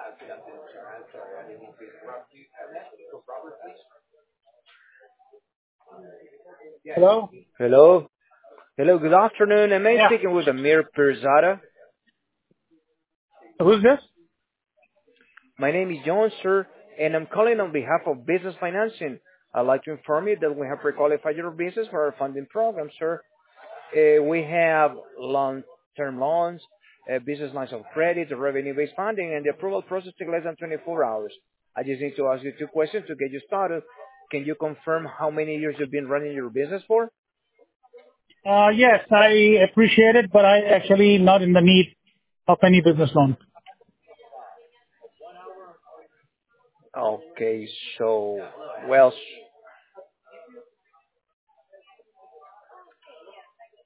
Hello? Hello. Hello, good afternoon. Am I Yeah. speaking with Amir Pirzada? Who's this? My name is John, sir, and I'm calling on behalf of Business Financing. I'd like to inform you that we have pre-qualified your business for our funding program, sir. We have long-term loans, business lines of credit, revenue-based funding, and the approval process takes less than 24 hours. I just need to ask you two questions to get you started. Can you confirm how many years you've been running your business for? Yes, I appreciate it, but I actually not in the need of any business loan. Okay, so, well,